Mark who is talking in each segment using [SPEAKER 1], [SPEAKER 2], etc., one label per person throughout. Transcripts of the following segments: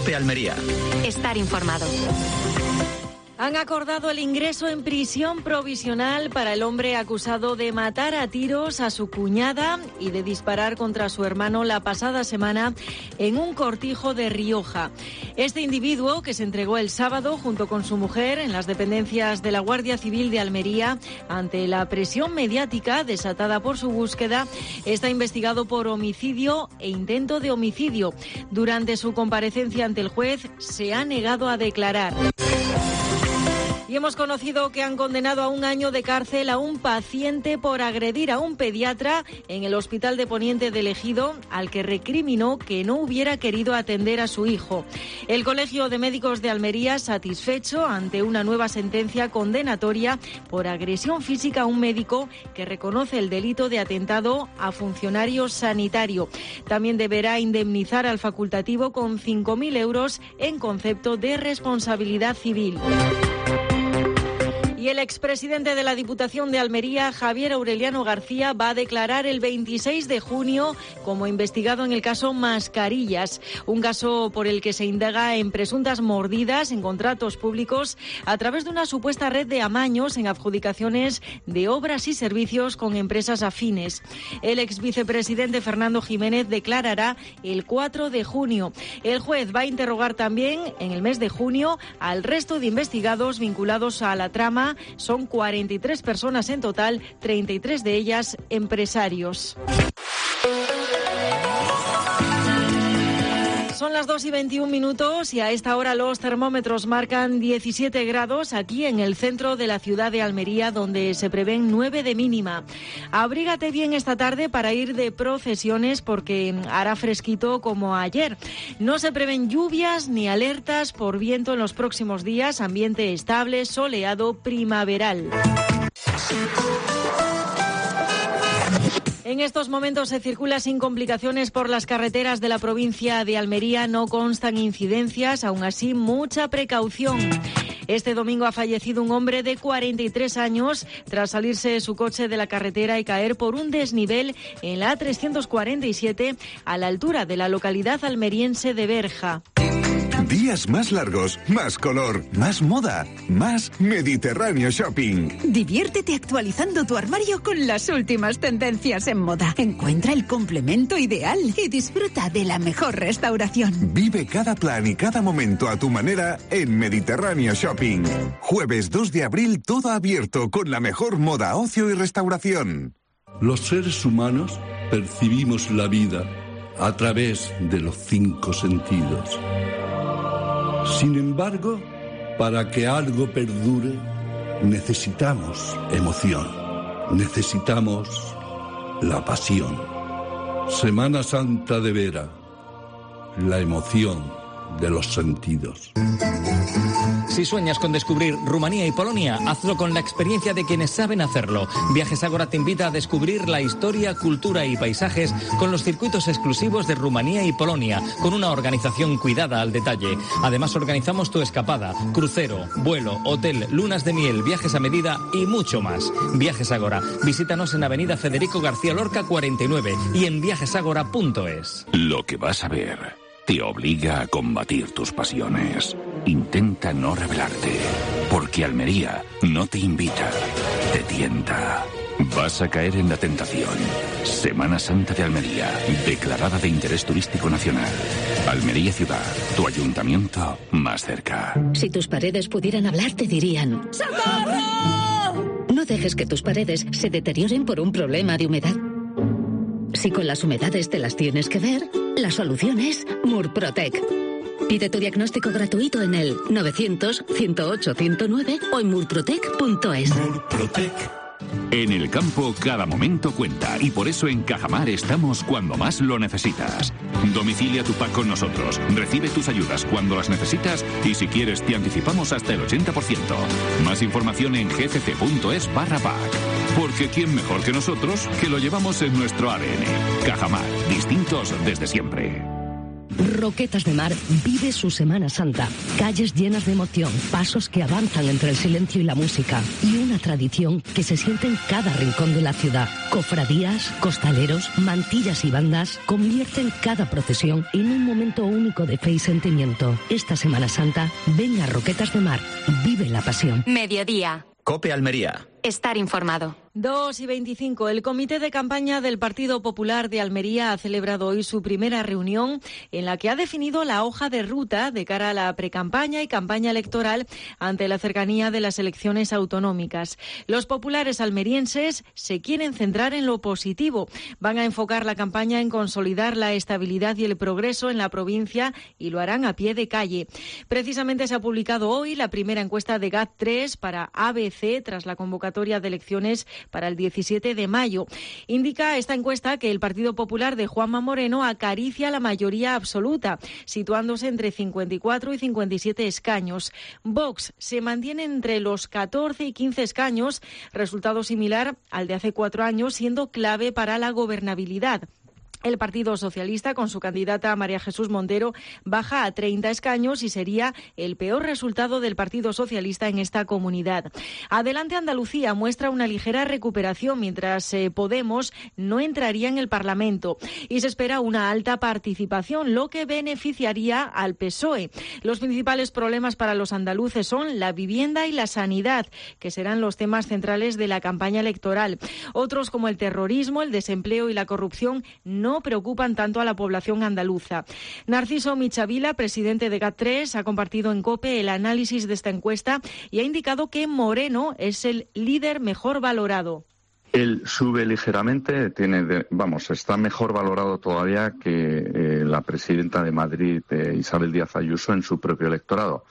[SPEAKER 1] de Almería.
[SPEAKER 2] Estar informado.
[SPEAKER 3] Han acordado el ingreso en prisión provisional para el hombre acusado de matar a tiros a su cuñada y de disparar contra su hermano la pasada semana en un cortijo de Rioja. Este individuo, que se entregó el sábado junto con su mujer en las dependencias de la Guardia Civil de Almería, ante la presión mediática desatada por su búsqueda, está investigado por homicidio e intento de homicidio. Durante su comparecencia ante el juez, se ha negado a declarar. Y hemos conocido que han condenado a 1 año de cárcel a un paciente por agredir a un pediatra en el Hospital de Poniente del Ejido, al que recriminó que no hubiera querido atender a su hijo. El Colegio de Médicos de Almería, satisfecho ante una nueva sentencia condenatoria por agresión física a un médico que reconoce el delito de atentado a funcionario sanitario. También deberá indemnizar al facultativo con 5.000 euros en concepto de responsabilidad civil. Y el expresidente de la Diputación de Almería, Javier Aureliano García, va a declarar el 26 de junio como investigado en el caso Mascarillas, un caso por el que se indaga en presuntas mordidas en contratos públicos a través de una supuesta red de amaños en adjudicaciones de obras y servicios con empresas afines. El exvicepresidente Fernando Jiménez declarará el 4 de junio. El juez va a interrogar también en el mes de junio al resto de investigados vinculados a la trama. Son 43 personas en total, 33 de ellas empresarios. Son las 2:21 y a esta hora los termómetros marcan 17 grados aquí en el centro de la ciudad de Almería, donde se prevén 9 de mínima. Abrígate bien esta tarde para ir de procesiones porque hará fresquito como ayer. No se prevén lluvias ni alertas por viento en los próximos días, ambiente estable, soleado, primaveral. En estos momentos se circula sin complicaciones por las carreteras de la provincia de Almería. No constan incidencias, aún así mucha precaución. Este domingo ha fallecido un hombre de 43 años tras salirse de su coche de la carretera y caer por un desnivel en la A347 a la altura de la localidad almeriense de Berja.
[SPEAKER 4] Días más largos, más color, más moda, más Mediterráneo Shopping.
[SPEAKER 5] Diviértete actualizando tu armario con las últimas tendencias en moda. Encuentra el complemento ideal y disfruta de la mejor restauración.
[SPEAKER 4] Vive cada plan y cada momento a tu manera en Mediterráneo Shopping. Jueves 2 de abril, todo abierto con la mejor moda, ocio y restauración.
[SPEAKER 6] Los seres humanos percibimos la vida a través de los 5 sentidos. Sin embargo, para que algo perdure, necesitamos emoción, necesitamos la pasión. Semana Santa de Vera, la emoción de los sentidos.
[SPEAKER 7] Si sueñas con descubrir Rumanía y Polonia, hazlo con la experiencia de quienes saben hacerlo. Viajes Ágora te invita a descubrir la historia, cultura y paisajes con los circuitos exclusivos de Rumanía y Polonia, con una organización cuidada al detalle. Además, organizamos tu escapada, crucero, vuelo, hotel, lunas de miel, viajes a medida y mucho más. Viajes Ágora. Visítanos en Avenida Federico García Lorca 49 y en viajesagora.es.
[SPEAKER 8] Lo que vas a ver te obliga a combatir tus pasiones. Intenta no rebelarte, porque Almería no te invita, te tienta. Vas a caer en la tentación. Semana Santa de Almería, declarada de interés turístico nacional. Almería Ciudad, tu ayuntamiento más cerca.
[SPEAKER 9] Si tus paredes pudieran hablar, te dirían: ¡socorro! No dejes que tus paredes se deterioren por un problema de humedad. Si con las humedades te las tienes que ver, la solución es Murprotec. Pide tu diagnóstico gratuito en el 900-108-109 o en murprotec.es.
[SPEAKER 8] Murprotec. En el campo cada momento cuenta y por eso en Cajamar estamos cuando más lo necesitas. Domicilia tu pack con nosotros, recibe tus ayudas cuando las necesitas y si quieres te anticipamos hasta el 80%. Más información en gcc.es/pack. Porque quién mejor que nosotros que lo llevamos en nuestro ADN. Cajamar, distintos desde siempre.
[SPEAKER 9] Roquetas de Mar vive su Semana Santa. Calles llenas de emoción, pasos que avanzan entre el silencio y la música y una tradición que se siente en cada rincón de la ciudad. Cofradías, costaleros, mantillas y bandas convierten cada procesión en un momento único de fe y sentimiento. Esta Semana Santa, ven a Roquetas de Mar, vive la pasión.
[SPEAKER 1] Mediodía.
[SPEAKER 2] COPE Almería.
[SPEAKER 1] Estar informado.
[SPEAKER 3] 2:25. El Comité de Campaña del Partido Popular de Almería ha celebrado hoy su primera reunión en la que ha definido la hoja de ruta de cara a la precampaña y campaña electoral ante la cercanía de las elecciones autonómicas. Los populares almerienses se quieren centrar en lo positivo. Van a enfocar la campaña en consolidar la estabilidad y el progreso en la provincia y lo harán a pie de calle. Precisamente se ha publicado hoy la primera encuesta de GAT3 para ABC tras la convocatoria de elecciones para el 17 de mayo. Indica esta encuesta que el Partido Popular de Juanma Moreno acaricia la mayoría absoluta, situándose entre 54 y 57 escaños. Vox se mantiene entre los 14 y 15 escaños, resultado similar al de hace 4 años, siendo clave para la gobernabilidad. El Partido Socialista, con su candidata María Jesús Montero, baja a 30 escaños y sería el peor resultado del Partido Socialista en esta comunidad. Adelante Andalucía muestra una ligera recuperación, mientras Podemos no entraría en el Parlamento. Y se espera una alta participación, lo que beneficiaría al PSOE. Los principales problemas para los andaluces son la vivienda y la sanidad, que serán los temas centrales de la campaña electoral. Otros, como el terrorismo, el desempleo y la corrupción, no preocupan tanto a la población andaluza. Narciso Michavila, presidente de GAT3, ha compartido en COPE el análisis de esta encuesta y ha indicado que Moreno es el líder mejor valorado.
[SPEAKER 10] Él sube ligeramente, está mejor valorado todavía que la presidenta de Madrid, Isabel Díaz Ayuso, en su propio electorado.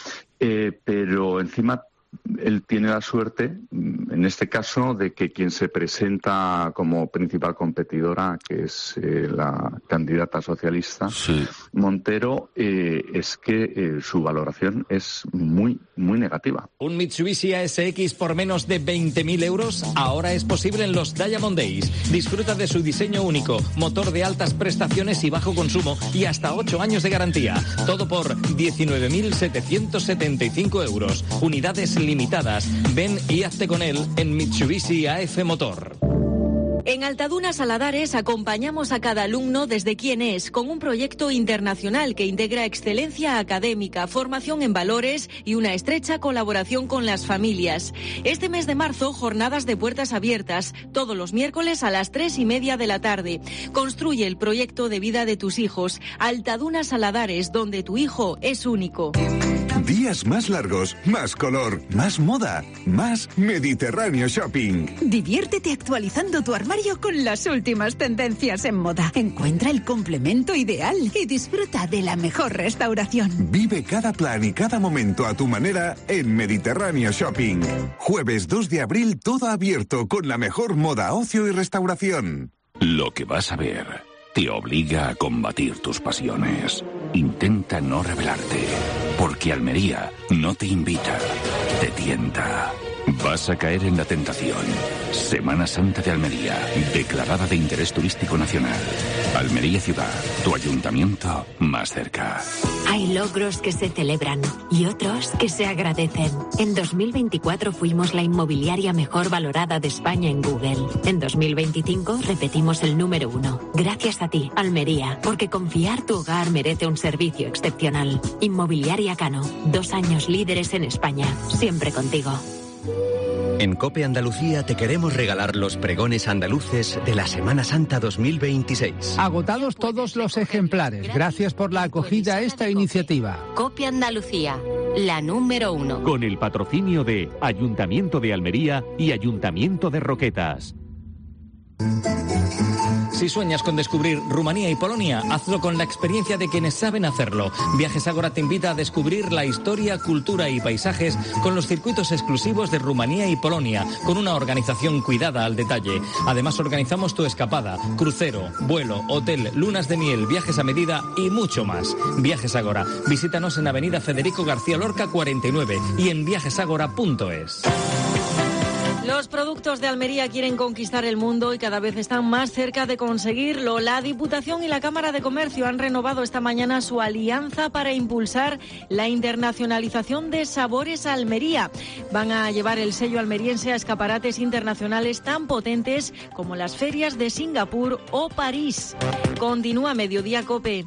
[SPEAKER 10] Pero encima él tiene la suerte, en este caso, de que quien se presenta como principal competidora, que es la candidata socialista, sí, Montero, es que su valoración es muy, muy negativa.
[SPEAKER 7] Un Mitsubishi ASX por menos de 20.000 euros ahora es posible en los Diamond Days. Disfruta de su diseño único, motor de altas prestaciones y bajo consumo y hasta 8 años de garantía. Todo por 19.775 euros. Unidades limitadas. Ven y hazte con él en Mitsubishi AF Motor.
[SPEAKER 3] En Altaduna Saladares acompañamos a cada alumno desde quién es, con un proyecto internacional que integra excelencia académica, formación en valores y una estrecha colaboración con las familias. Este mes de marzo, jornadas de puertas abiertas, todos los miércoles a las 3:30 de la tarde. Construye el proyecto de vida de tus hijos. Altaduna Saladares, donde tu hijo es único.
[SPEAKER 4] Días más largos, más color, más moda, más Mediterráneo Shopping.
[SPEAKER 5] Diviértete actualizando tu armario con las últimas tendencias en moda. Encuentra el complemento ideal y disfruta de la mejor restauración.
[SPEAKER 4] Vive cada plan y cada momento a tu manera en Mediterráneo Shopping. Jueves 2 de abril, todo abierto con la mejor moda, ocio y restauración.
[SPEAKER 8] Lo que vas a ver te obliga a combatir tus pasiones. Intenta no rebelarte, porque Almería no te invita, te tienta. Vas a caer en la tentación. Semana Santa de Almería, declarada de interés turístico nacional. Almería Ciudad, tu ayuntamiento más cerca.
[SPEAKER 1] Hay logros que se celebran y otros que se agradecen. En 2024 fuimos la inmobiliaria mejor valorada de España en Google. En 2025 repetimos el número 1. Gracias a ti, Almería, porque confiar tu hogar merece un servicio excepcional. Inmobiliaria Cano, 2 años líderes en España, siempre contigo.
[SPEAKER 2] En COPE Andalucía te queremos regalar los pregones andaluces de la Semana Santa 2026.
[SPEAKER 11] Agotados todos los ejemplares. Gracias por la acogida a esta iniciativa.
[SPEAKER 1] COPE Andalucía, la número 1.
[SPEAKER 12] Con el patrocinio de Ayuntamiento de Almería y Ayuntamiento de Roquetas.
[SPEAKER 7] Si sueñas con descubrir Rumanía y Polonia, hazlo con la experiencia de quienes saben hacerlo. Viajes Ágora te invita a descubrir la historia, cultura y paisajes con los circuitos exclusivos de Rumanía y Polonia, con una organización cuidada al detalle. Además, organizamos tu escapada, crucero, vuelo, hotel, lunas de miel, viajes a medida y mucho más. Viajes Ágora. Visítanos en Avenida Federico García Lorca 49 y en viajesagora.es.
[SPEAKER 3] Los productos de Almería quieren conquistar el mundo y cada vez están más cerca de conseguirlo. La Diputación y la Cámara de Comercio han renovado esta mañana su alianza para impulsar la internacionalización de Sabores Almería. Van a llevar el sello almeriense a escaparates internacionales tan potentes como las ferias de Singapur o París. Continúa Mediodía COPE.